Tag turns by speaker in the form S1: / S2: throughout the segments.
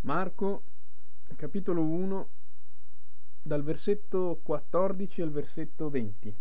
S1: Marco, capitolo 1, dal versetto 14 al versetto 20.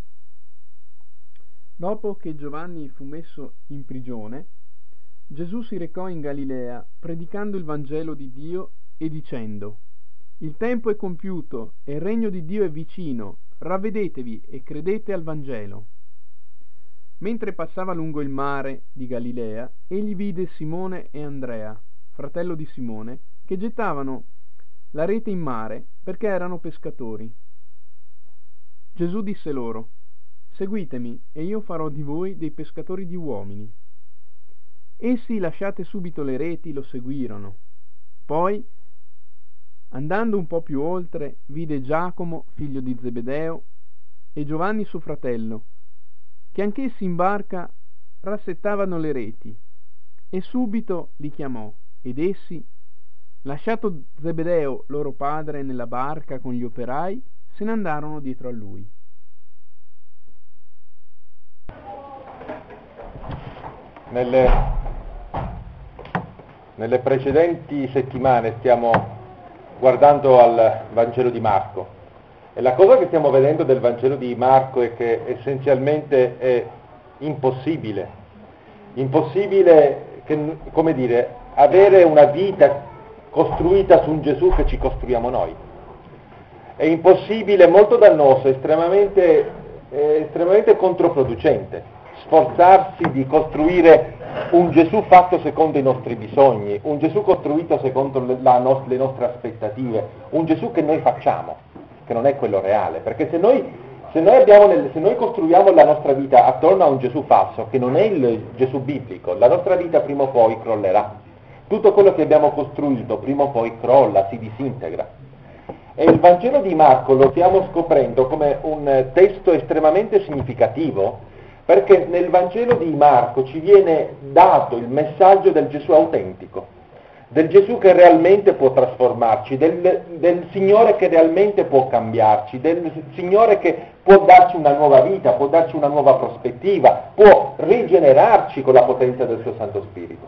S1: Dopo che Giovanni fu messo in prigione, Gesù si recò in Galilea, predicando il Vangelo di Dio e dicendo: «Il tempo è compiuto e il regno di Dio è vicino, ravvedetevi e credete al Vangelo». Mentre passava lungo il mare di Galilea, egli vide Simone e Andrea, fratello di Simone, che gettavano la rete in mare perché erano pescatori. Gesù disse loro: «Seguitemi e io farò di voi dei pescatori di uomini». Essi, lasciate subito le reti, lo seguirono. Poi, andando un po' più oltre, vide Giacomo, figlio di Zebedeo, e Giovanni suo fratello, che anch'essi in barca rassettavano le reti, e subito li chiamò, ed essi, lasciato Zebedeo loro padre nella barca con gli operai, se ne andarono dietro a lui.
S2: Nelle precedenti settimane stiamo guardando al Vangelo di Marco, e la cosa che stiamo vedendo del Vangelo di Marco è che essenzialmente è impossibile avere una vita costruita su un Gesù che ci costruiamo noi. È impossibile, molto dannoso, estremamente controproducente sforzarsi di costruire un Gesù fatto secondo i nostri bisogni, un Gesù costruito secondo le nostre aspettative, un Gesù che noi facciamo, che non è quello reale, perché se noi costruiamo la nostra vita attorno a un Gesù falso, che non è il Gesù biblico, la nostra vita prima o poi crollerà. Tutto quello che abbiamo costruito prima o poi crolla, si disintegra. E il Vangelo di Marco lo stiamo scoprendo come un testo estremamente significativo, perché nel Vangelo di Marco ci viene dato il messaggio del Gesù autentico, del Gesù che realmente può trasformarci, del Signore che realmente può cambiarci, del Signore che può darci una nuova vita, può darci una nuova prospettiva, può rigenerarci con la potenza del suo Santo Spirito.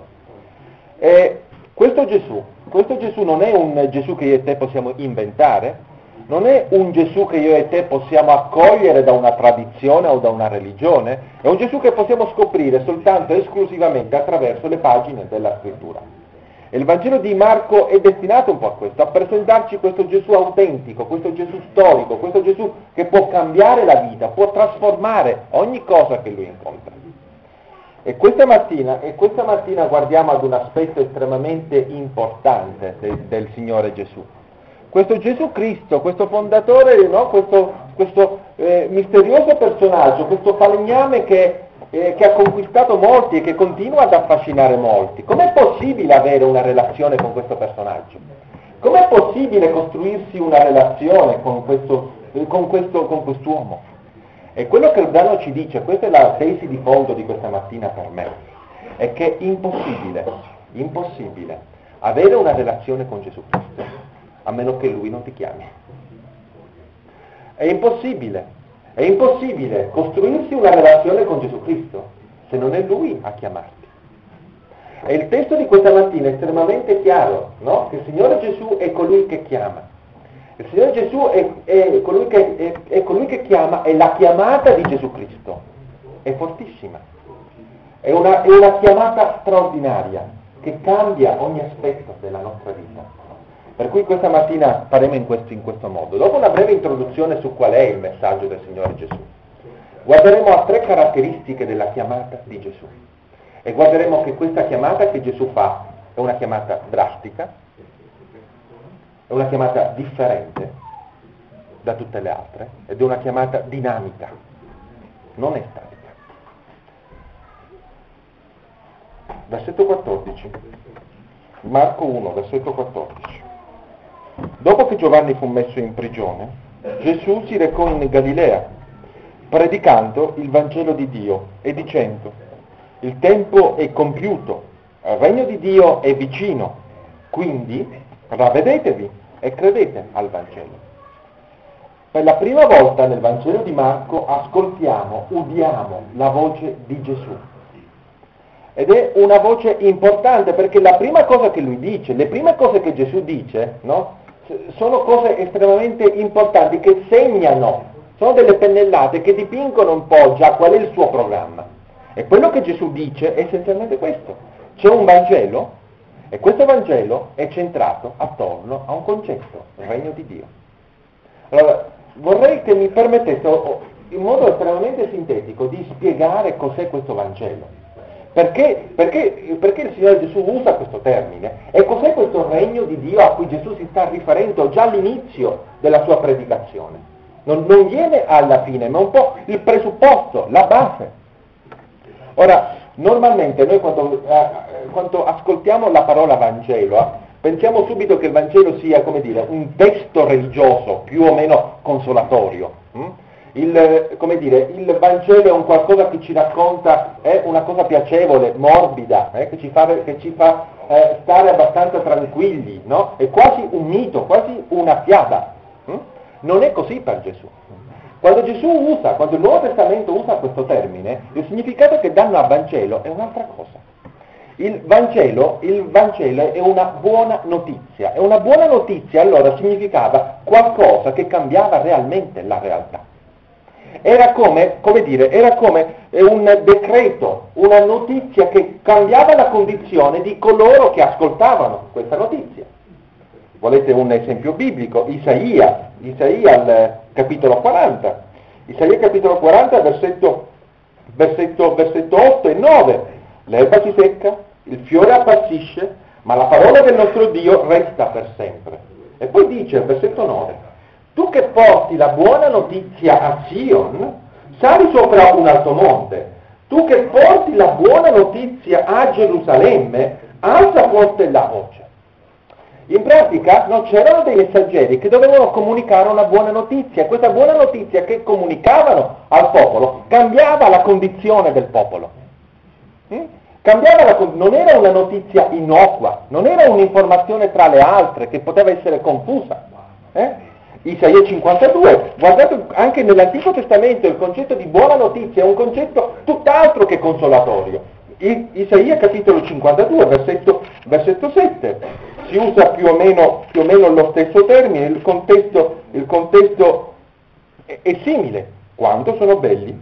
S2: E questo Gesù non è un Gesù che io e te possiamo inventare, non è un Gesù che io e te possiamo accogliere da una tradizione o da una religione, è un Gesù che possiamo scoprire soltanto e esclusivamente attraverso le pagine della Scrittura. E il Vangelo di Marco è destinato un po' a questo, a presentarci questo Gesù autentico, questo Gesù storico, questo Gesù che può cambiare la vita, può trasformare ogni cosa che lui incontra. E questa mattina guardiamo ad un aspetto estremamente importante del Signore Gesù. Questo Gesù Cristo, questo fondatore, no? questo misterioso personaggio, questo falegname che ha conquistato molti e che continua ad affascinare molti. Com'è possibile avere una relazione con questo personaggio? Com'è possibile costruirsi una relazione con quest'uomo? E quello che il brano ci dice, questa è la tesi di fondo di questa mattina per me, è che è impossibile avere una relazione con Gesù Cristo, a meno che Lui non ti chiami. È impossibile costruirsi una relazione con Gesù Cristo se non è Lui a chiamarti. E il testo di questa mattina è estremamente chiaro, no? Che il Signore Gesù è colui che chiama. Il Signore Gesù è colui che chiama, è la chiamata di Gesù Cristo. È fortissima. È una chiamata straordinaria che cambia ogni aspetto della nostra vita. Per cui questa mattina faremo in questo modo. Dopo una breve introduzione su qual è il messaggio del Signore Gesù, guarderemo a 3 caratteristiche della chiamata di Gesù. E guarderemo che questa chiamata che Gesù fa è una chiamata drastica, è una chiamata differente da tutte le altre, ed è una chiamata dinamica, non è statica. Versetto 14, Marco 1, versetto 14. Dopo che Giovanni fu messo in prigione, Gesù si recò in Galilea, predicando il Vangelo di Dio e dicendo: «Il tempo è compiuto, il regno di Dio è vicino, quindi ravvedetevi e credete al Vangelo». Per la prima volta nel Vangelo di Marco udiamo la voce di Gesù. ed è una voce importante, perché la prima cosa che lui dice, le prime cose che Gesù dice, no? Sono cose estremamente importanti che segnano, sono delle pennellate che dipingono un po' già qual è il suo programma. E quello che Gesù dice è essenzialmente questo: c'è un Vangelo e questo Vangelo è centrato attorno a un concetto, il regno di Dio. Allora, vorrei che mi permettesse in modo estremamente sintetico di spiegare cos'è questo Vangelo. Perché il Signore Gesù usa questo termine? E cos'è questo regno di Dio a cui Gesù si sta riferendo già all'inizio della sua predicazione? Non viene alla fine, ma un po' il presupposto, la base. Ora, normalmente noi quando ascoltiamo la parola Vangelo, pensiamo subito che il Vangelo sia, come dire, un testo religioso più o meno consolatorio. Il Vangelo è un qualcosa che ci racconta, è una cosa piacevole, morbida, che ci fa stare abbastanza tranquilli, no? È quasi un mito, quasi una fiaba. Non è così per Gesù. Quando il Nuovo Testamento usa questo termine, il significato che danno al Vangelo è un'altra cosa. Il Vangelo è una buona notizia, e una buona notizia allora significava qualcosa che cambiava realmente la realtà. Era come un decreto, una notizia che cambiava la condizione di coloro che ascoltavano questa notizia. Volete un esempio biblico? Isaia al capitolo 40. Isaia capitolo 40, versetto 8 e 9. L'erba si secca, il fiore appassisce, ma la parola del nostro Dio resta per sempre. E poi dice, versetto 9, tu che porti la buona notizia a Sion, sali sopra un alto monte. Tu che porti la buona notizia a Gerusalemme, alza forte la voce. In pratica c'erano dei messaggeri che dovevano comunicare una buona notizia. Questa buona notizia che comunicavano al popolo cambiava la condizione del popolo. Non era una notizia innocua, non era un'informazione tra le altre che poteva essere confusa. Isaia 52, guardate, anche nell'Antico Testamento il concetto di buona notizia è un concetto tutt'altro che consolatorio. Isaia capitolo 52, versetto 7, si usa più o meno lo stesso termine, il contesto è simile. Quanto sono belli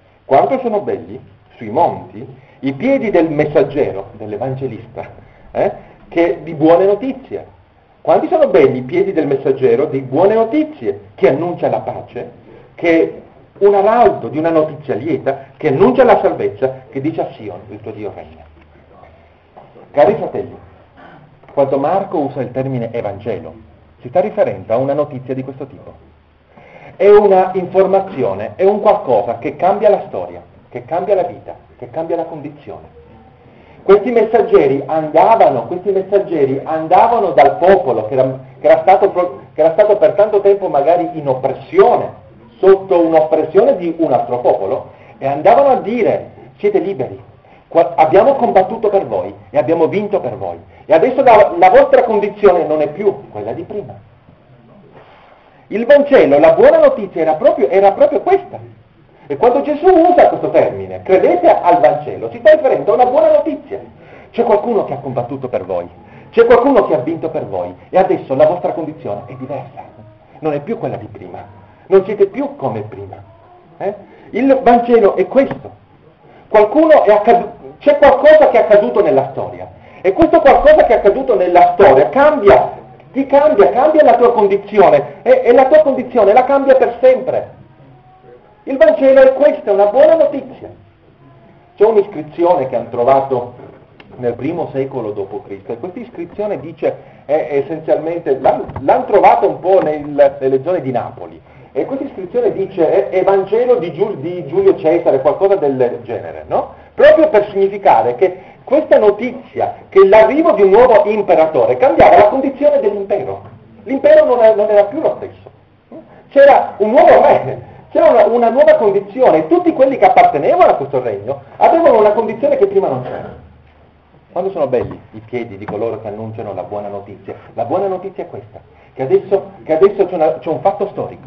S2: sui monti i piedi del messaggero, dell'evangelista, che di buone notizie. Quanti sono belli i piedi del messaggero di buone notizie, che annuncia la pace, che un araldo di una notizia lieta, che annuncia la salvezza, che dice a Sion, il tuo Dio regna. Cari fratelli, quando Marco usa il termine Evangelo, si sta riferendo a una notizia di questo tipo. È una informazione, è un qualcosa che cambia la storia, che cambia la vita, che cambia la condizione. Questi messaggeri andavano dal popolo che era stato per tanto tempo magari in oppressione, sotto un'oppressione di un altro popolo, e andavano a dire: siete liberi, abbiamo combattuto per voi e abbiamo vinto per voi, e adesso la vostra condizione non è più quella di prima. Il Vangelo, la buona notizia era proprio questa. E quando Gesù usa questo termine, credete al Vangelo, si sta riferendo a una buona notizia. C'è qualcuno che ha combattuto per voi, c'è qualcuno che ha vinto per voi, e adesso la vostra condizione è diversa, non è più quella di prima, non siete più come prima. Il Vangelo è questo. C'è qualcosa che è accaduto nella storia, e questo qualcosa che è accaduto nella storia cambia la tua condizione, e la tua condizione la cambia per sempre. Il Vangelo è questa, è una buona notizia. C'è un'iscrizione che hanno trovato nel I secolo d.C. e questa iscrizione dice, essenzialmente, l'hanno trovata un po' nelle zone di Napoli, e questa iscrizione dice Evangelo di Giulio Cesare, qualcosa del genere, no? Proprio per significare che questa notizia, che l'arrivo di un nuovo imperatore cambiava la condizione dell'impero. L'impero non era più lo stesso. C'era un nuovo re. C'era una nuova condizione, e tutti quelli che appartenevano a questo regno avevano una condizione che prima non c'era. Quando sono belli i piedi di coloro che annunciano la buona notizia? La buona notizia è questa, che adesso c'è un fatto storico,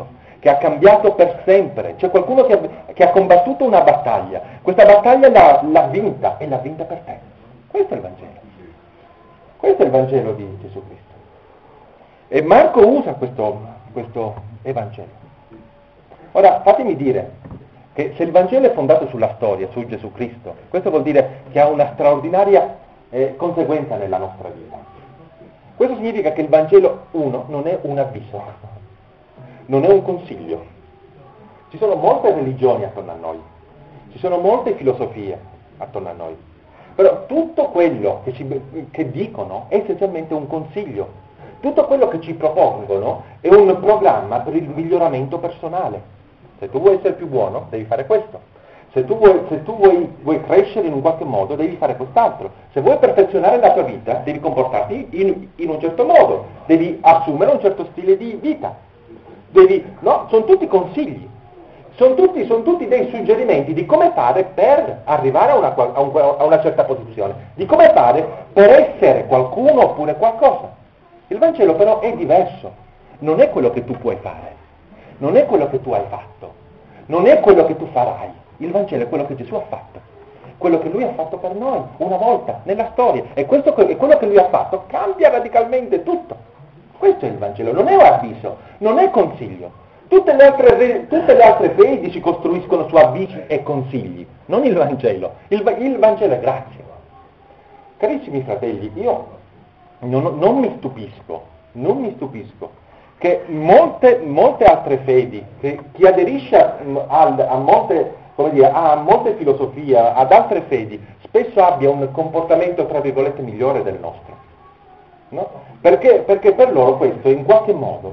S2: che ha cambiato per sempre, c'è qualcuno che ha combattuto una battaglia, questa battaglia l'ha vinta e l'ha vinta per te. Questo è il Vangelo. Questo è il Vangelo di Gesù Cristo. E Marco usa questo Evangelo. Ora, fatemi dire che se il Vangelo è fondato sulla storia, su Gesù Cristo, questo vuol dire che ha una straordinaria conseguenza nella nostra vita. Questo significa che il Vangelo, non è un avviso, non è un consiglio. Ci sono molte religioni attorno a noi, ci sono molte filosofie attorno a noi, però tutto quello che dicono è essenzialmente un consiglio. Tutto quello che ci propongono è un programma per il miglioramento personale. Se tu vuoi essere più buono, devi fare questo. Se tu vuoi crescere in un qualche modo, devi fare quest'altro. Se vuoi perfezionare la tua vita, devi comportarti in un certo modo, devi assumere un certo stile di vita. Sono tutti consigli, sono tutti dei suggerimenti di come fare per arrivare a una certa posizione, di come fare per essere qualcuno oppure qualcosa. Il Vangelo però è diverso, non è quello che tu puoi fare, non è quello che tu hai fatto, non è quello che tu farai. Il Vangelo è quello che Gesù ha fatto, quello che Lui ha fatto per noi una volta nella storia, e quello che Lui ha fatto cambia radicalmente tutto. Questo è il Vangelo, non è un avviso, non è consiglio. Tutte le altre fedi si costruiscono su avvisi e consigli, non il Vangelo. Il Vangelo è grazia. Carissimi fratelli, io non mi stupisco che molte altre fedi, che chi aderisce a molte filosofie, ad altre fedi, spesso abbia un comportamento tra virgolette migliore del nostro. No? Perché per loro questo in qualche modo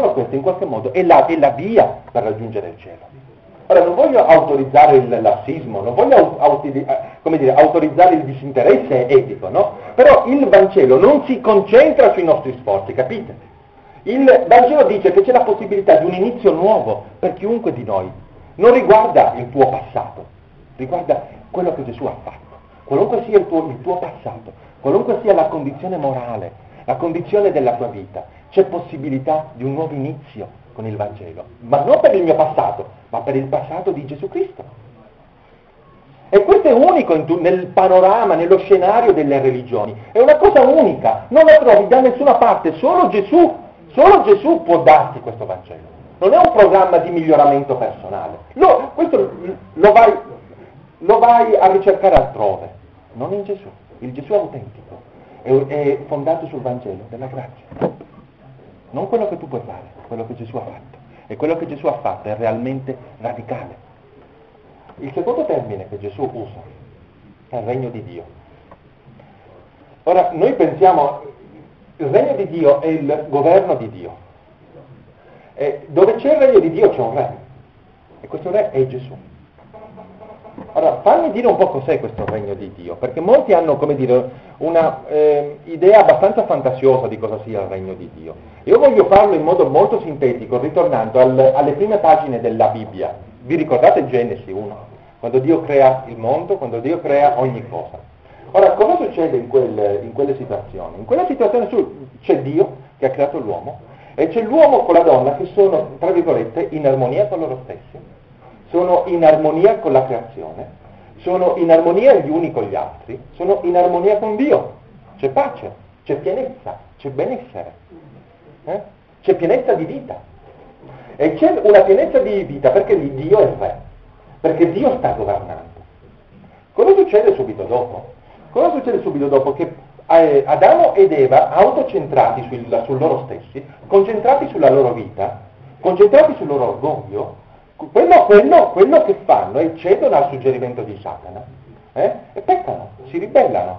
S2: è la via per raggiungere il cielo. Ora non voglio autorizzare il lassismo, non voglio autorizzare il disinteresse etico, no? Però il Vangelo non si concentra sui nostri sforzi, capite? Il Vangelo dice che c'è la possibilità di un inizio nuovo per chiunque di noi. Non riguarda il tuo passato, riguarda quello che Gesù ha fatto. Qualunque sia il tuo passato, qualunque sia la condizione morale, la condizione della tua vita, c'è possibilità di un nuovo inizio con il Vangelo, ma non per il mio passato, ma per il passato di Gesù Cristo. E questo è unico nel panorama, nello scenario delle religioni, è una cosa unica, non la trovi da nessuna parte, solo Gesù può darti questo Vangelo. Non è un programma di miglioramento personale, questo lo vai a ricercare altrove, non in Gesù. Il Gesù autentico è fondato sul Vangelo della grazia, non quello che tu puoi fare, quello che Gesù ha fatto. E quello che Gesù ha fatto è realmente radicale. Il secondo termine che Gesù usa è il regno di Dio. Ora, noi pensiamo, il regno di Dio è il governo di Dio. E dove c'è il regno di Dio c'è un re, e questo re è Gesù. Ora, fammi dire un po' cos'è questo regno di Dio, perché molti hanno, una idea abbastanza fantasiosa di cosa sia il regno di Dio. Io voglio farlo in modo molto sintetico, ritornando alle prime pagine della Bibbia. Vi ricordate Genesi 1? Quando Dio crea il mondo, quando Dio crea ogni cosa. Ora, cosa succede in quelle situazioni? In quella situazione c'è Dio che ha creato l'uomo, e c'è l'uomo con la donna che sono, tra virgolette, in armonia con loro stessi, sono in armonia con la creazione, sono in armonia gli uni con gli altri, sono in armonia con Dio. C'è pace, c'è pienezza, c'è benessere, c'è pienezza di vita. E c'è una pienezza di vita perché Dio è re, perché Dio sta governando. Cosa succede subito dopo? Che Adamo ed Eva, autocentrati su loro stessi, concentrati sulla loro vita, concentrati sul loro orgoglio, quello che fanno è cedono al suggerimento di Satana, e peccano, si ribellano.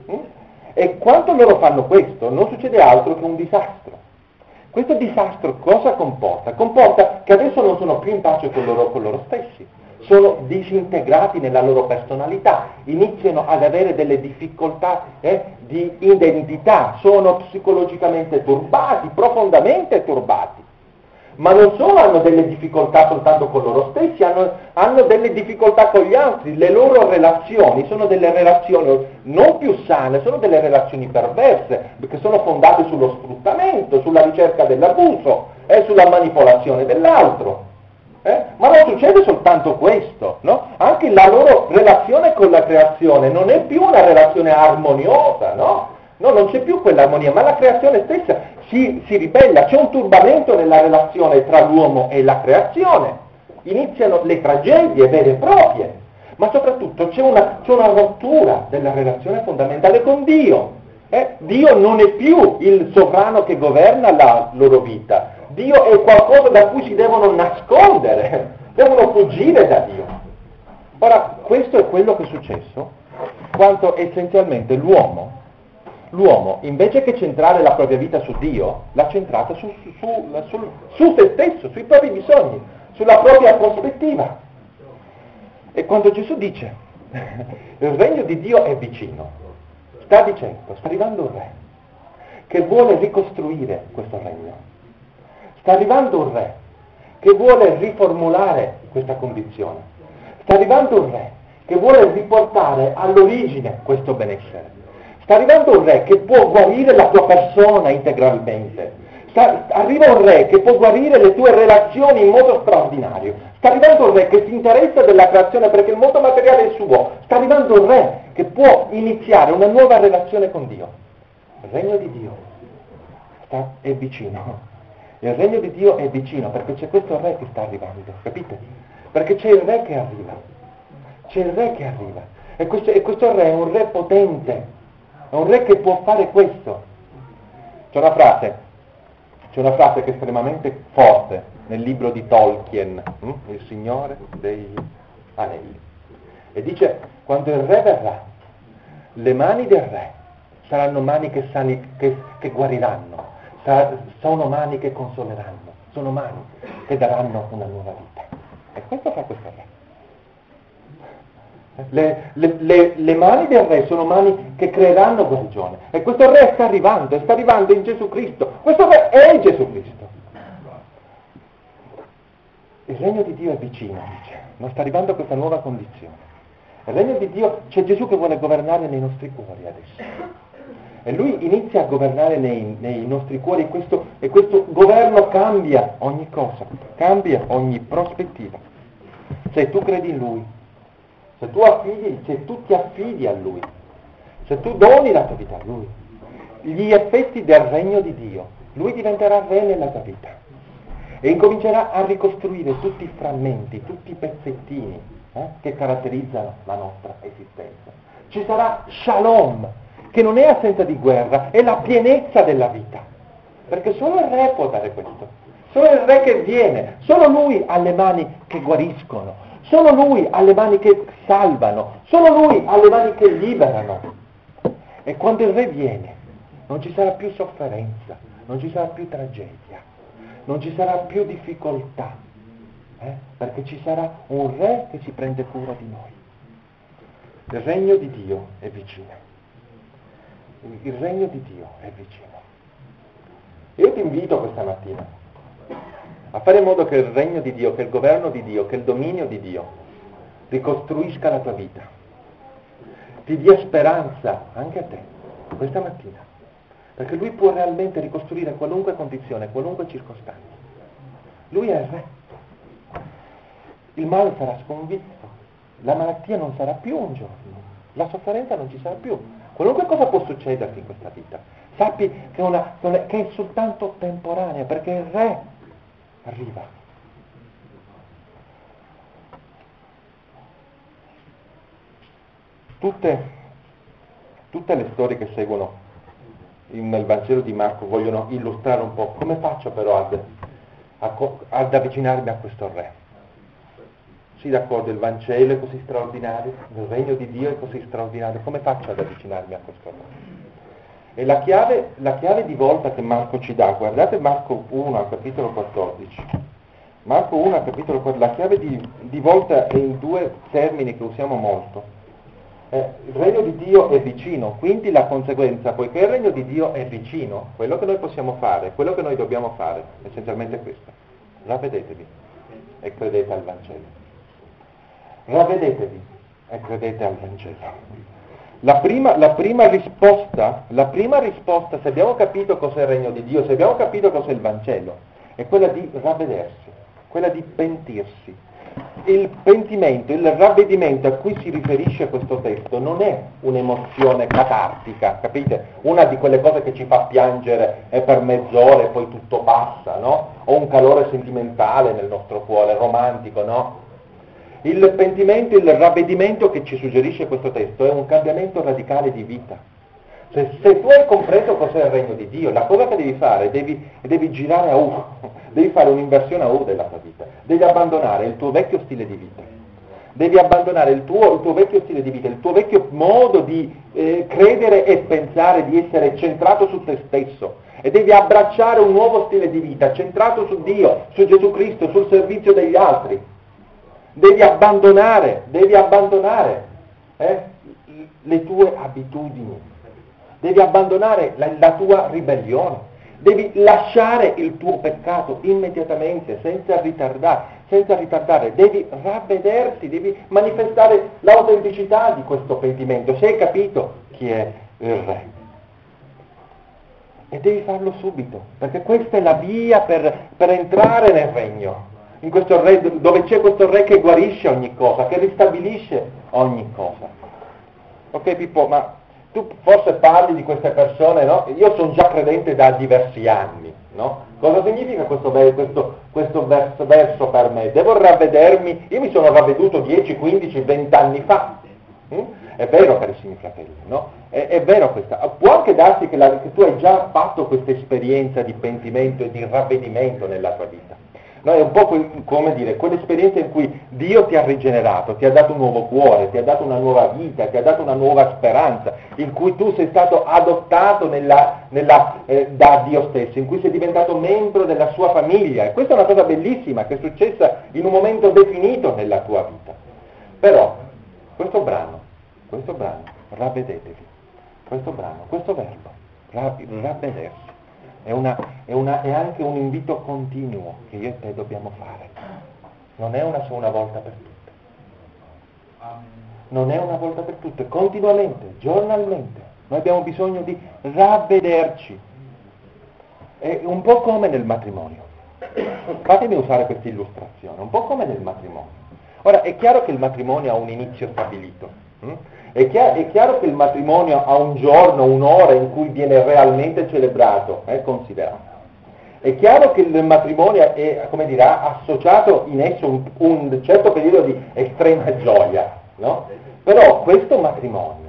S2: E quando loro fanno questo non succede altro che un disastro. Questo disastro cosa comporta? Comporta che adesso non sono più in pace con loro stessi, sono disintegrati nella loro personalità, iniziano ad avere delle difficoltà di identità, sono psicologicamente turbati, profondamente turbati. Ma non solo hanno delle difficoltà soltanto con loro stessi, hanno delle difficoltà con gli altri, le loro relazioni sono delle relazioni non più sane, sono delle relazioni perverse, perché sono fondate sullo sfruttamento, sulla ricerca dell'abuso, è sulla manipolazione dell'altro. Ma non succede soltanto questo, no? Anche la loro relazione con la creazione non è più una relazione armoniosa, no? No, non c'è più quell'armonia, ma la creazione stessa si ribella, c'è un turbamento nella relazione tra l'uomo e la creazione, iniziano le tragedie vere e proprie, ma soprattutto c'è una rottura della relazione fondamentale con Dio. Dio non è più il sovrano che governa la loro vita, Dio è qualcosa da cui si devono nascondere, devono fuggire da Dio. Ora, questo è quello che è successo quando essenzialmente l'uomo, invece che centrare la propria vita su Dio, l'ha centrata su se stesso, sui propri bisogni, sulla propria prospettiva. E quando Gesù dice il regno di Dio è vicino, sta dicendo, sta arrivando un re che vuole ricostruire questo regno. Sta arrivando un re che vuole riformulare questa condizione. Sta arrivando un re che vuole riportare all'origine questo benessere. Sta arrivando un re che può guarire la tua persona integralmente. Arriva un re che può guarire le tue relazioni in modo straordinario. Sta arrivando un re che si interessa della creazione perché il mondo materiale è suo. Sta arrivando un re che può iniziare una nuova relazione con Dio. Il regno di Dio è vicino. Il regno di Dio è vicino perché c'è questo re che sta arrivando, capite? Perché c'è il re che arriva. C'è il re che arriva. E questo re è un re potente. È un re che può fare questo. C'è una frase che è estremamente forte nel libro di Tolkien, Il Signore degli Anelli. E dice, quando il re verrà, le mani del re saranno mani che guariranno, sono mani che consoleranno, sono mani che daranno una nuova vita. E questo fa questo re. Le mani del re sono mani che creeranno guarigione. E questo re sta arrivando in Gesù Cristo. Questo re è Gesù Cristo. Il regno di Dio è vicino, dice. Non sta arrivando questa nuova condizione. Il regno di Dio, c'è Gesù che vuole governare nei nostri cuori adesso. E lui inizia a governare nei nostri cuori e questo governo cambia ogni cosa, cambia ogni prospettiva. Se tu credi in lui, se tu ti affidi a lui, se tu doni la tua vita a lui, gli effetti del regno di Dio, lui diventerà re nella tua vita e incomincerà a ricostruire tutti i frammenti, tutti i pezzettini che caratterizzano la nostra esistenza. Ci sarà shalom, che non è assenza di guerra, è la pienezza della vita, perché solo il re può dare questo, solo il re che viene, solo lui ha le mani che guariscono, solo lui ha le mani che salvano, solo lui ha le mani che liberano. E quando il re viene non ci sarà più sofferenza, non ci sarà più tragedia, non ci sarà più difficoltà, perché ci sarà un re che si prende cura di noi. Il regno di Dio è vicino. Il regno di Dio è vicino. Io ti invito questa mattina a fare in modo che il regno di Dio, che il governo di Dio, che il dominio di Dio ricostruisca la tua vita, ti dia speranza anche a te questa mattina, perché lui può realmente ricostruire qualunque condizione, qualunque circostanza. Lui è il re. Il male sarà sconfitto, la malattia non sarà più un giorno, la sofferenza non ci sarà più. Qualunque cosa può succederti in questa vita, sappi che è soltanto temporanea, perché il re arriva. Tutte le storie che seguono nel Vangelo di Marco vogliono illustrare un po' come faccio però ad avvicinarmi a questo re. Sì, d'accordo, il Vangelo è così straordinario, il regno di Dio è così straordinario, come faccio ad avvicinarmi a questo re? E la chiave di volta che Marco ci dà, guardate Marco 1, capitolo 14. Marco 1, capitolo 14, la chiave di volta è in due termini che usiamo molto. Il regno di Dio è vicino, quindi la conseguenza, poiché il regno di Dio è vicino, quello che noi possiamo fare, quello che noi dobbiamo fare, essenzialmente è questo. Ravvedetevi e credete al Vangelo. Ravvedetevi e credete al Vangelo. La prima risposta, se abbiamo capito cos'è il regno di Dio, se abbiamo capito cos'è il Vangelo, è quella di ravvedersi, quella di pentirsi. Il pentimento, il ravvedimento a cui si riferisce questo testo non è un'emozione catartica, capite? Una di quelle cose che ci fa piangere per mezz'ora e poi tutto passa, no? O un calore sentimentale nel nostro cuore, romantico, no? Il pentimento, il ravvedimento che ci suggerisce questo testo è un cambiamento radicale di vita. Se tu hai compreso cos'è il regno di Dio, la cosa che devi fare, devi girare a U, devi fare un'inversione a U della tua vita, devi abbandonare il tuo vecchio stile di vita, devi abbandonare il tuo vecchio stile di vita, il tuo vecchio modo di credere e pensare, di essere centrato su te stesso, e devi abbracciare un nuovo stile di vita, centrato su Dio, su Gesù Cristo, sul servizio degli altri. Devi abbandonare le tue abitudini. Devi abbandonare la tua ribellione, devi lasciare il tuo peccato immediatamente, senza ritardare, devi ravvederti, devi manifestare l'autenticità di questo pentimento, se hai capito chi è il Re. E devi farlo subito, perché questa è la via per entrare nel regno, in questo Re, dove c'è questo Re che guarisce ogni cosa, che ristabilisce ogni cosa. Ok Pippo, ma tu forse parli di queste persone, no? Io sono già credente da diversi anni, no? Cosa significa questo verso per me? Devo ravvedermi? Io mi sono ravveduto 10, 15, 20 anni fa. È vero, carissimi fratelli, no? È vero questa. Può anche darsi che tu hai già fatto questa esperienza di pentimento e di ravvedimento nella tua vita. No, è un po' come dire, quell'esperienza in cui Dio ti ha rigenerato, ti ha dato un nuovo cuore, ti ha dato una nuova vita, ti ha dato una nuova speranza, in cui tu sei stato adottato da Dio stesso, in cui sei diventato membro della sua famiglia. E questa è una cosa bellissima che è successa in un momento definito nella tua vita. Però questo brano, ravvedetevi, questo verbo, ravvedersi. È anche un invito continuo che io e te dobbiamo fare. Non è una sola volta per tutte. Non è una volta per tutte, continuamente, giornalmente. Noi abbiamo bisogno di ravvederci. È un po' come nel matrimonio. Fatemi usare questa illustrazione, un po' come nel matrimonio. Ora, è chiaro che il matrimonio ha un inizio stabilito. È chiaro che il matrimonio ha un giorno, un'ora in cui viene realmente celebrato, considerato. È chiaro che il matrimonio è, come dire, ha associato in esso un certo periodo di estrema gioia, no? Però questo matrimonio,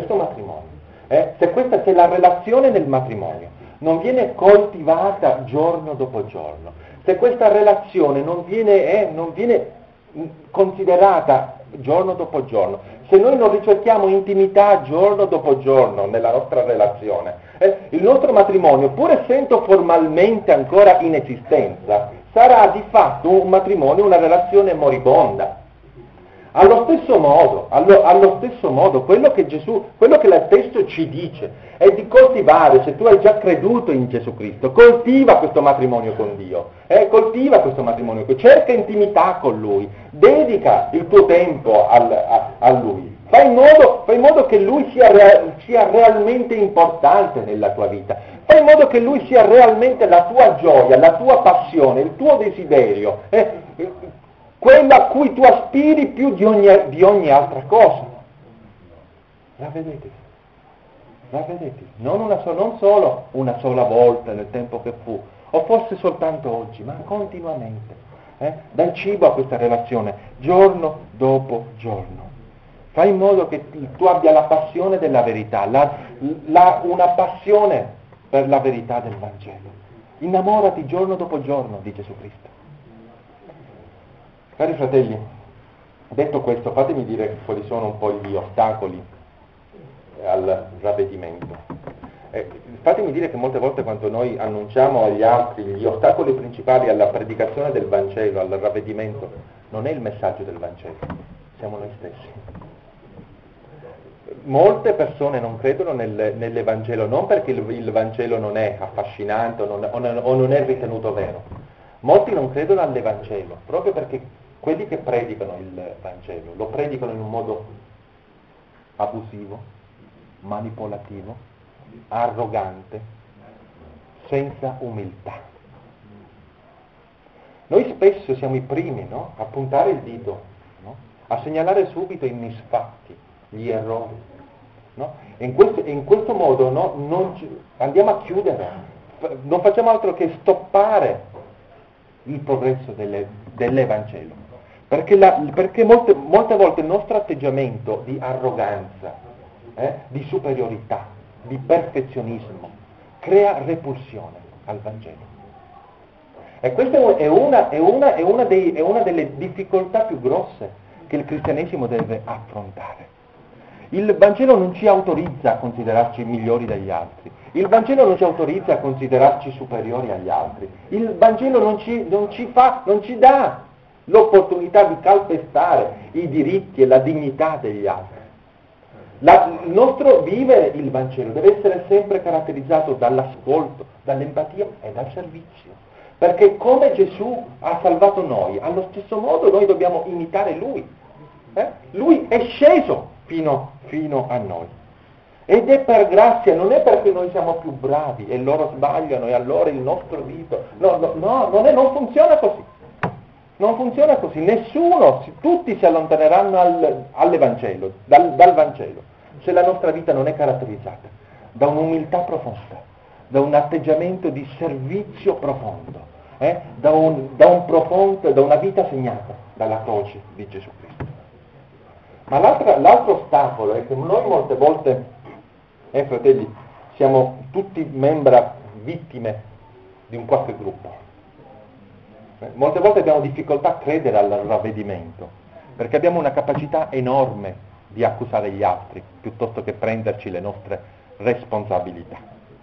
S2: se la relazione nel matrimonio non viene coltivata giorno dopo giorno, se questa relazione non viene considerata giorno dopo giorno, se noi non ricerchiamo intimità giorno dopo giorno nella nostra relazione, il nostro matrimonio, pur essendo formalmente ancora in esistenza, sarà di fatto un matrimonio, una relazione moribonda. Allo stesso modo, quello che il testo ci dice è di coltivare, se tu hai già creduto in Gesù Cristo, coltiva questo matrimonio con Dio, cerca intimità con Lui, dedica il tuo tempo a Lui, fai in modo che Lui sia realmente importante nella tua vita, fai in modo che Lui sia realmente la tua gioia, la tua passione, il tuo desiderio, quello a cui tu aspiri più di ogni altra cosa. Ravvedetevi, non solo una sola volta nel tempo che fu, o forse soltanto oggi, ma continuamente. Dai cibo a questa relazione, giorno dopo giorno. Fai in modo che tu abbia la passione della verità, una passione per la verità del Vangelo. Innamorati giorno dopo giorno di Gesù Cristo. Cari fratelli, detto questo, fatemi dire quali sono un po' gli ostacoli al ravvedimento. Fatemi dire che molte volte quando noi annunciamo agli altri gli ostacoli principali alla predicazione del Vangelo, al ravvedimento, non è il messaggio del Vangelo, siamo noi stessi. Molte persone non credono nell'Evangelo non perché il Vangelo non è affascinante o non è ritenuto vero. Molti non credono all'Evangelo proprio perché quelli che predicano il Vangelo lo predicano in un modo abusivo, manipolativo, arrogante, senza umiltà. Noi spesso siamo i primi, no? A puntare il dito, no? A segnalare subito i misfatti, gli errori, no? E in questo modo, no, andiamo a chiudere, non facciamo altro che stoppare il progresso dell'Evangelo. Perché molte volte il nostro atteggiamento di arroganza, di superiorità, di perfezionismo, crea repulsione al Vangelo. E questa è una delle difficoltà più grosse che il cristianesimo deve affrontare. Il Vangelo non ci autorizza a considerarci migliori degli altri, il Vangelo non ci autorizza a considerarci superiori agli altri, il Vangelo non ci dà l'opportunità di calpestare i diritti e la dignità degli altri. Il nostro vivere il Vangelo deve essere sempre caratterizzato dall'ascolto, dall'empatia e dal servizio. Perché come Gesù ha salvato noi, allo stesso modo noi dobbiamo imitare Lui. Lui è sceso fino a noi. Ed è per grazia, non è perché noi siamo più bravi e loro sbagliano e allora il nostro dito. No, non funziona così. Non funziona così. Tutti si allontaneranno all'Evangelo, dal Vangelo, se la nostra vita non è caratterizzata da un'umiltà profonda, da un atteggiamento di servizio profondo, da una vita segnata dalla croce di Gesù Cristo. Ma l'altro ostacolo è che noi molte volte, fratelli, siamo tutti vittime di un qualche gruppo. Molte volte abbiamo difficoltà a credere al ravvedimento, perché abbiamo una capacità enorme di accusare gli altri, piuttosto che prenderci le nostre responsabilità.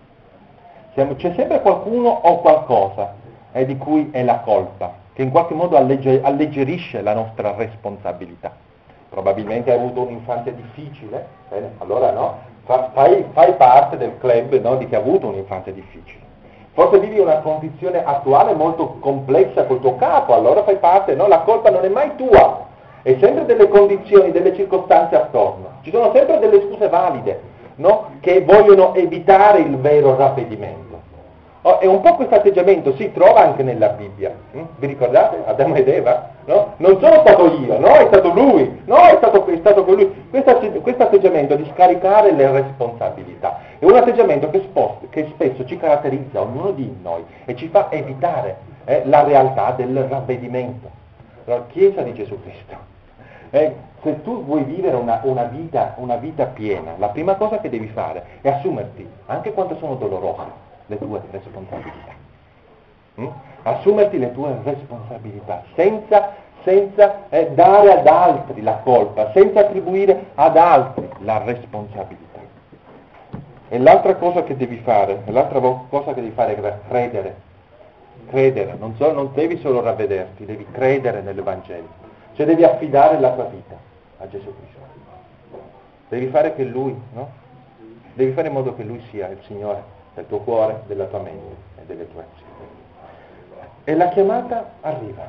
S2: C'è sempre qualcuno o qualcosa di cui è la colpa, che in qualche modo alleggerisce la nostra responsabilità. Probabilmente hai avuto un'infanzia difficile, bene, allora no, fai parte del club, no, di chi ha avuto un'infanzia difficile. Forse vivi una condizione attuale molto complessa col tuo capo, allora fai parte, no, la colpa non è mai tua, è sempre delle condizioni, delle circostanze attorno. Ci sono sempre delle scuse valide, no, che vogliono evitare il vero ravvedimento. E un po' questo atteggiamento si trova anche nella Bibbia. Vi ricordate? Adamo ed Eva? No? Non sono stato io, no, è stato lui, no, è stato colui. Questo atteggiamento di scaricare le responsabilità è un atteggiamento che spesso ci caratterizza, ognuno di noi, e ci fa evitare la realtà del ravvedimento. La Chiesa di Gesù Cristo. Se tu vuoi vivere una vita piena, la prima cosa che devi fare è assumerti, anche quando sono dolorose, le tue responsabilità. Assumerti le tue responsabilità senza dare ad altri la colpa, senza attribuire ad altri la responsabilità. E l'altra cosa che devi fare è credere, non devi solo ravvederti, devi credere nell'Evangelo, cioè devi affidare la tua vita a Gesù Cristo. Devi fare che Lui, no? Devi fare in modo che Lui sia il Signore del tuo cuore, della tua mente e delle tue azioni. E la chiamata arriva.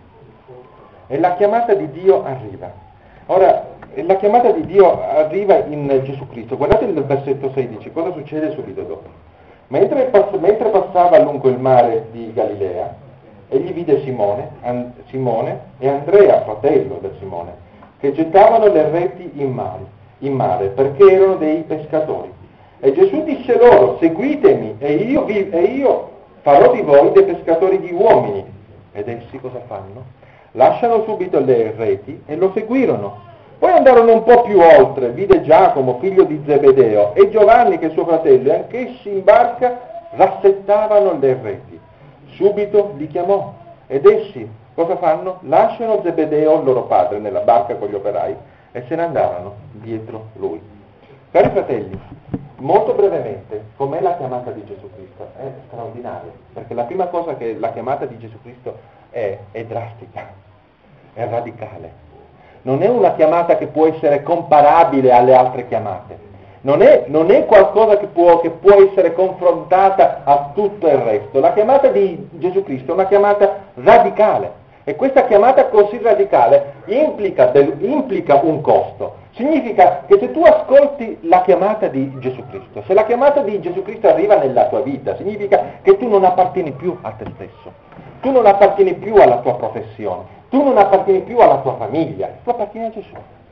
S2: E la chiamata di Dio arriva. Ora, la chiamata di Dio arriva in Gesù Cristo. Guardate il versetto 16, cosa succede subito dopo. Mentre passava lungo il mare di Galilea, egli vide Simone e Andrea, fratello del Simone, che gettavano le reti in mare, perché erano dei pescatori. E Gesù disse loro: seguitemi e io farò di voi dei pescatori di uomini. Ed essi cosa fanno? Lasciano subito le reti e lo seguirono. Poi andarono un po' più oltre, vide Giacomo, figlio di Zebedeo, e Giovanni, che è suo fratello, e anch'essi in barca rassettavano le reti. Subito li chiamò, ed essi cosa fanno? Lasciano Zebedeo, il loro padre, nella barca con gli operai, e se ne andarono dietro lui. Cari fratelli, molto brevemente, com'è la chiamata di Gesù Cristo? È straordinaria, perché la prima cosa che la chiamata di Gesù Cristo è drastica, è radicale. Non è una chiamata che può essere comparabile alle altre chiamate, non è qualcosa che può essere confrontata a tutto il resto. La chiamata di Gesù Cristo è una chiamata radicale, e questa chiamata così radicale implica un costo. Significa che se tu ascolti la chiamata di Gesù Cristo, se la chiamata di Gesù Cristo arriva nella tua vita, significa che tu non appartieni più a te stesso. tu non appartieni più alla tua professione, tu non appartieni più alla tua famiglia, tu appartieni a Gesù.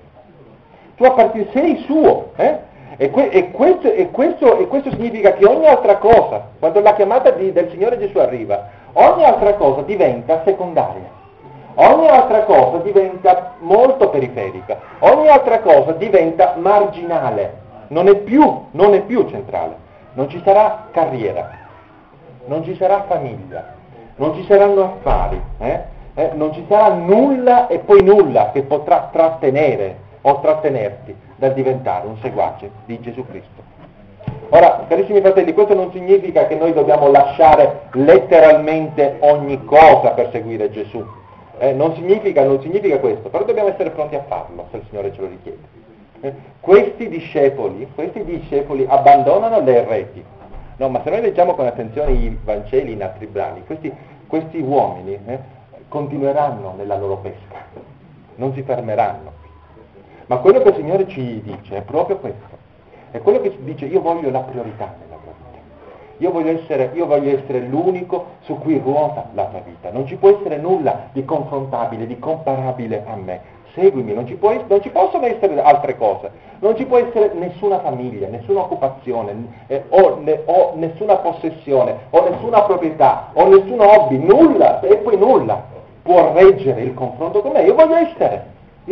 S2: Sei suo, E questo significa che ogni altra cosa, quando la chiamata del Signore Gesù arriva, ogni altra cosa diventa secondaria, ogni altra cosa diventa molto periferica, ogni altra cosa diventa marginale, non è più centrale. Non ci sarà carriera, non ci sarà famiglia, non ci saranno affari, non ci sarà nulla e poi nulla che potrà trattenere o trattenerti dal diventare un seguace di Gesù Cristo. Ora, carissimi fratelli, questo non significa che noi dobbiamo lasciare letteralmente ogni cosa per seguire Gesù. Non significa questo, però dobbiamo essere pronti a farlo, se il Signore ce lo richiede. Questi discepoli abbandonano le reti. No, ma se noi leggiamo con attenzione i Vangeli in altri brani, questi uomini continueranno nella loro pesca, non si fermeranno. Ma quello che il Signore ci dice è proprio questo. È quello che ci dice: io voglio la priorità nella tua vita. Io voglio essere l'unico su cui ruota la tua vita. Non ci può essere nulla di confrontabile, di comparabile a me. Seguimi, non ci possono essere altre cose. Non ci può essere nessuna famiglia, nessuna occupazione, o nessuna possessione, o nessuna proprietà, o nessun hobby, nulla, e poi nulla può reggere il confronto con me. Io voglio essere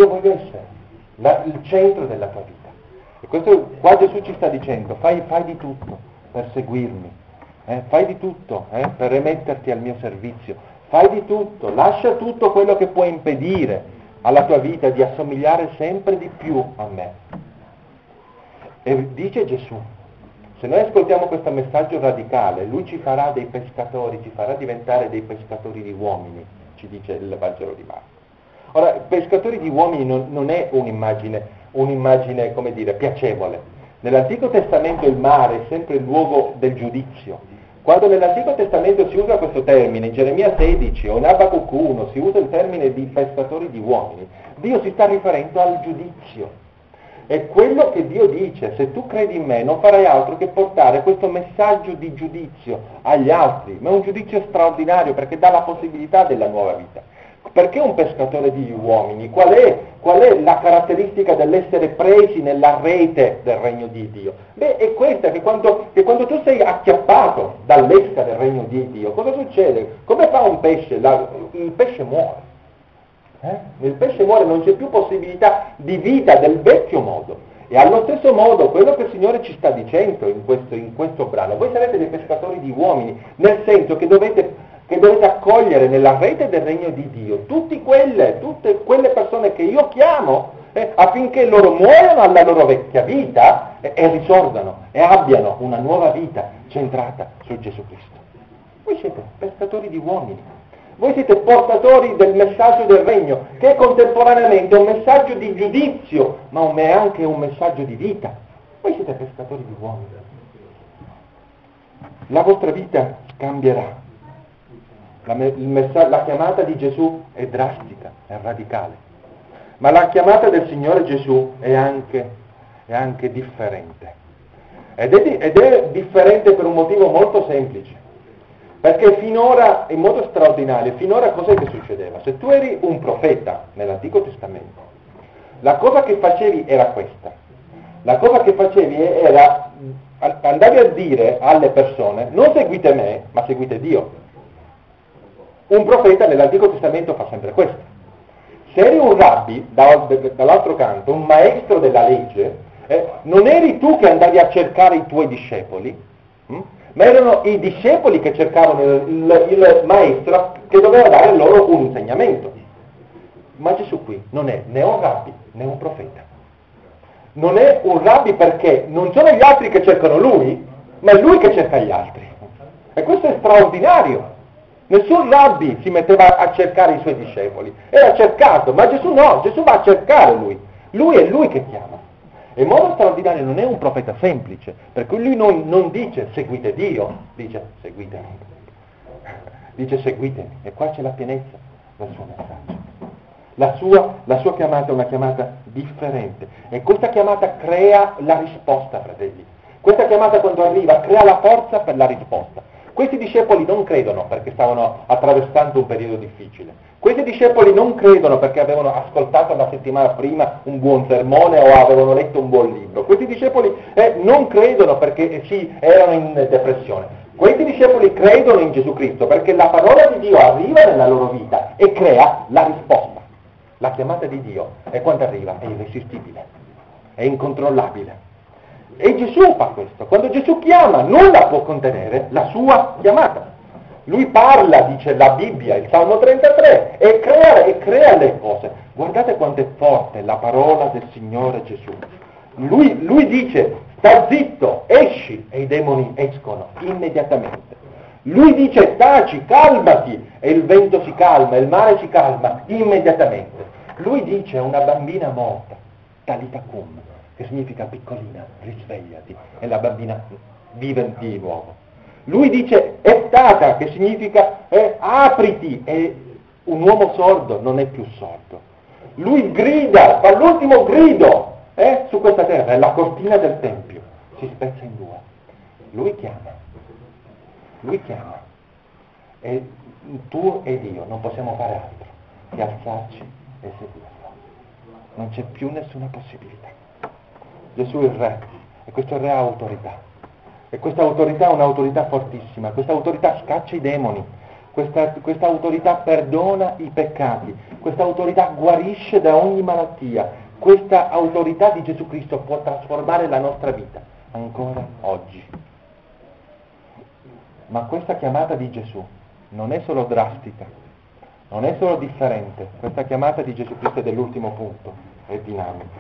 S2: il centro della tua vita. E questo qua Gesù ci sta dicendo: fai di tutto per seguirmi, fai di tutto per rimetterti al mio servizio, fai di tutto, lascia tutto quello che può impedire alla tua vita di assomigliare sempre di più a me. E dice Gesù, se noi ascoltiamo questo messaggio radicale, lui ci farà dei pescatori, ci farà diventare dei pescatori di uomini, ci dice il Vangelo di Marco. Ora, pescatori di uomini non è un'immagine, come dire, piacevole. Nell'Antico Testamento il mare è sempre il luogo del giudizio. Quando nell'Antico Testamento si usa questo termine, in Geremia 16 o in Abacuc 1 si usa il termine di pescatori di uomini, Dio si sta riferendo al giudizio. È quello che Dio dice: se tu credi in me non farai altro che portare questo messaggio di giudizio agli altri, ma è un giudizio straordinario perché dà la possibilità della nuova vita. Perché un pescatore di uomini? Qual è la caratteristica dell'essere presi nella rete del regno di Dio? Beh, è questa, che quando tu sei acchiappato dall'esca del regno di Dio, cosa succede? Come fa un pesce? Il pesce muore. Il pesce muore, non c'è più possibilità di vita del vecchio modo. E allo stesso modo, quello che il Signore ci sta dicendo in questo brano: voi sarete dei pescatori di uomini, nel senso che dovete accogliere nella rete del regno di Dio tutte quelle persone che io chiamo affinché loro muoiano alla loro vecchia vita e risorgano e abbiano una nuova vita centrata su Gesù Cristo. Voi siete pescatori di uomini, voi siete portatori del messaggio del regno, che è contemporaneamente un messaggio di giudizio, ma è anche un messaggio di vita. Voi siete pescatori di uomini. La vostra vita cambierà. La chiamata di Gesù è drastica, è radicale, ma la chiamata del Signore Gesù è anche differente. Ed è differente per un motivo molto semplice, perché finora, in modo straordinario, finora cos'è che succedeva? Se tu eri un profeta nell'Antico Testamento, la cosa che facevi era questa. La cosa che facevi era, andavi a dire alle persone: non seguite me, ma seguite Dio. Un profeta nell'Antico Testamento fa sempre questo. Se eri un rabbi, dall'altro canto, un maestro della legge, non eri tu che andavi a cercare i tuoi discepoli, ma erano i discepoli che cercavano il maestro che doveva dare loro un insegnamento. Ma Gesù qui non è né un rabbi né un profeta. Non è un rabbi perché non sono gli altri che cercano lui, ma è lui che cerca gli altri. E questo è straordinario. Nessun rabbi si metteva a cercare i suoi discepoli, era cercato, ma Gesù no, Gesù va a cercare lui. Lui è lui che chiama. E in modo straordinario non è un profeta semplice, per cui lui non dice seguite Dio, dice seguitemi. Dice seguitemi, e qua c'è la pienezza del suo messaggio. La sua chiamata è una chiamata differente, e questa chiamata crea la risposta, fratelli. Questa chiamata, quando arriva, crea la forza per la risposta. Questi discepoli non credono perché stavano attraversando un periodo difficile. Questi discepoli non credono perché avevano ascoltato la settimana prima un buon sermone o avevano letto un buon libro. Questi discepoli non credono perché erano in depressione. Questi discepoli credono in Gesù Cristo perché la parola di Dio arriva nella loro vita e crea la risposta. La chiamata di Dio, e quando arriva, è irresistibile, è incontrollabile. E Gesù fa questo. Quando Gesù chiama, nulla può contenere la sua chiamata. Lui parla, dice la Bibbia, il Salmo 33, e crea le cose. Guardate quanto è forte la parola del Signore Gesù. Lui dice, sta zitto, esci, e i demoni escono immediatamente. Lui dice, taci, calmati, e il vento si calma, il mare si calma immediatamente. Lui dice a una bambina morta, talita cum, che significa piccolina, risvegliati, e la bambina vive di nuovo. Lui dice eftata, che significa apriti, e un uomo sordo non è più sordo. Lui grida, fa l'ultimo grido su questa terra, e la cortina del Tempio si spezza in due. Lui chiama, e tu ed io non possiamo fare altro che alzarci e seguirlo. Non c'è più nessuna possibilità. Gesù è il Re, e questo Re ha autorità. E questa autorità è un'autorità fortissima, questa autorità scaccia i demoni, questa autorità perdona i peccati, questa autorità guarisce da ogni malattia, questa autorità di Gesù Cristo può trasformare la nostra vita, ancora oggi. Ma questa chiamata di Gesù non è solo drastica, non è solo differente, questa chiamata di Gesù Cristo è dell'ultimo punto, è dinamica.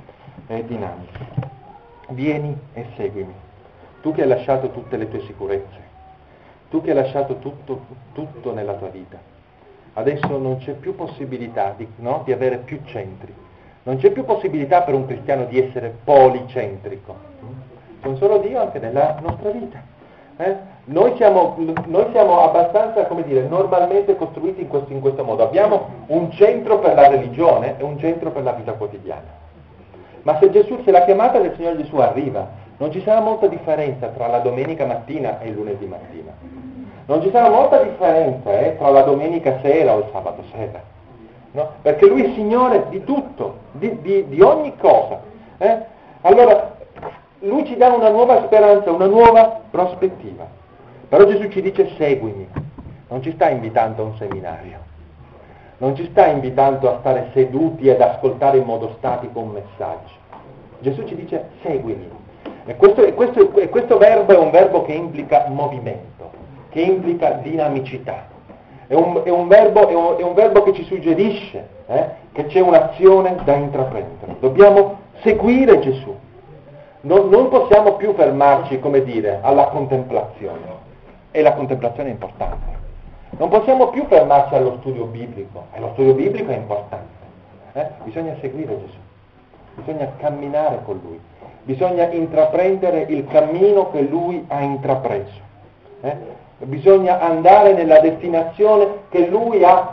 S2: Vieni e seguimi. Tu che hai lasciato tutte le tue sicurezze, tu che hai lasciato tutto nella tua vita, adesso non c'è più possibilità di avere più centri, non c'è più possibilità per un cristiano di essere policentrico. C'è un solo Dio anche nella nostra vita. Noi siamo abbastanza, normalmente costruiti in questo modo. Abbiamo un centro per la religione e un centro per la vita quotidiana. Ma se la chiamata del Signore Gesù arriva, non ci sarà molta differenza tra la domenica mattina e il lunedì mattina. Non ci sarà molta differenza tra la domenica sera o il sabato sera. No? Perché Lui è Signore di tutto, di ogni cosa. Allora, Lui ci dà una nuova speranza, una nuova prospettiva. Però Gesù ci dice seguimi. Non ci sta invitando a un seminario. Non ci sta invitando a stare seduti ed ascoltare in modo statico un messaggio. Gesù ci dice seguimi. E questo verbo è un verbo che implica movimento, che implica dinamicità. È un verbo che ci suggerisce che c'è un'azione da intraprendere. Dobbiamo seguire Gesù. Non possiamo più fermarci, alla contemplazione. E la contemplazione è importante. Non possiamo più fermarci allo studio biblico, e lo studio biblico è importante. Bisogna seguire Gesù, bisogna camminare con Lui, bisogna intraprendere il cammino che Lui ha intrapreso. Bisogna andare nella destinazione che Lui ha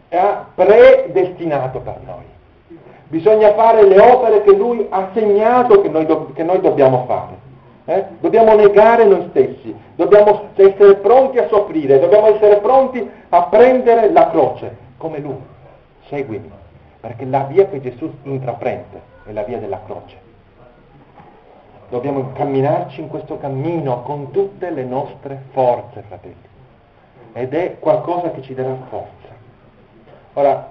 S2: predestinato per noi. Bisogna fare le opere che Lui ha segnato che noi dobbiamo fare. Dobbiamo negare noi stessi, dobbiamo essere pronti a soffrire, dobbiamo essere pronti a prendere la croce, come Lui. Seguimi, perché la via che Gesù intraprende è la via della croce. Dobbiamo camminarci in questo cammino con tutte le nostre forze, fratelli. Ed è qualcosa che ci darà forza. Ora,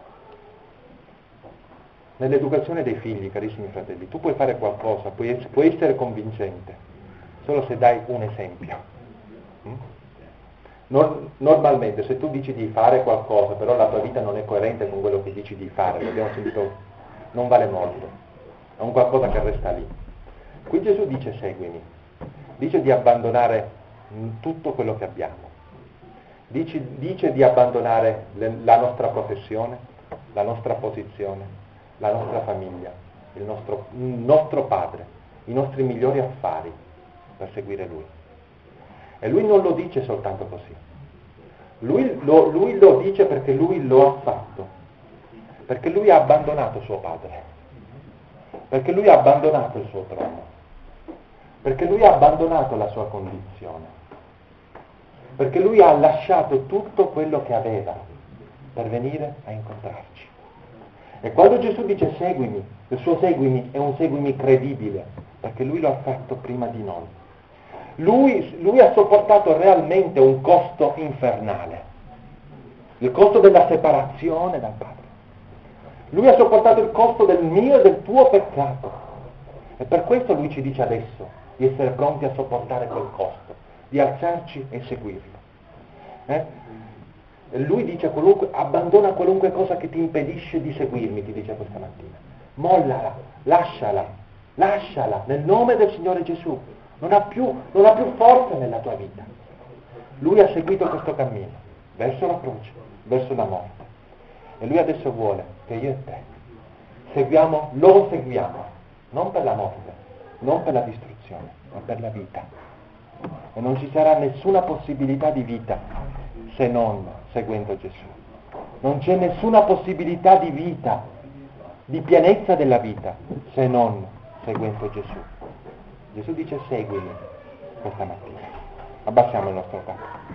S2: nell'educazione dei figli, carissimi fratelli, tu puoi fare qualcosa, puoi essere convincente, solo se dai un esempio. Normalmente, se tu dici di fare qualcosa, però la tua vita non è coerente con quello che dici di fare, l'abbiamo sentito, non vale molto, è un qualcosa che resta lì. Qui Gesù dice seguimi, dice di abbandonare tutto quello che abbiamo, dice di abbandonare la nostra professione, la nostra posizione, la nostra famiglia, il nostro padre, i nostri migliori affari per seguire Lui. E Lui non lo dice soltanto così. Lui lo dice perché Lui lo ha fatto, perché Lui ha abbandonato suo padre, perché Lui ha abbandonato il suo trono, perché Lui ha abbandonato la sua condizione. perché lui ha lasciato tutto quello che aveva per venire a incontrarci. E quando Gesù dice seguimi, il suo seguimi è un seguimi credibile, perché lui lo ha fatto prima di noi. Lui ha sopportato realmente un costo infernale, il costo della separazione dal Padre. Lui ha sopportato il costo del mio e del tuo peccato. E per questo lui ci dice adesso di essere pronti a sopportare quel costo, di alzarci e seguirlo. E lui dice abbandona qualunque cosa che ti impedisce di seguirmi, ti dice questa mattina. Mollala, lasciala, nel nome del Signore Gesù. Non ha più forza nella tua vita. Lui ha seguito questo cammino, verso la croce, verso la morte. E lui adesso vuole che io e te lo seguiamo, non per la morte, non per la distruzione, ma per la vita. E non ci sarà nessuna possibilità di vita se non seguendo Gesù. Non c'è nessuna possibilità di vita, di pienezza della vita, se non seguendo Gesù. Gesù dice seguimi questa mattina. Abbassiamo il nostro capo.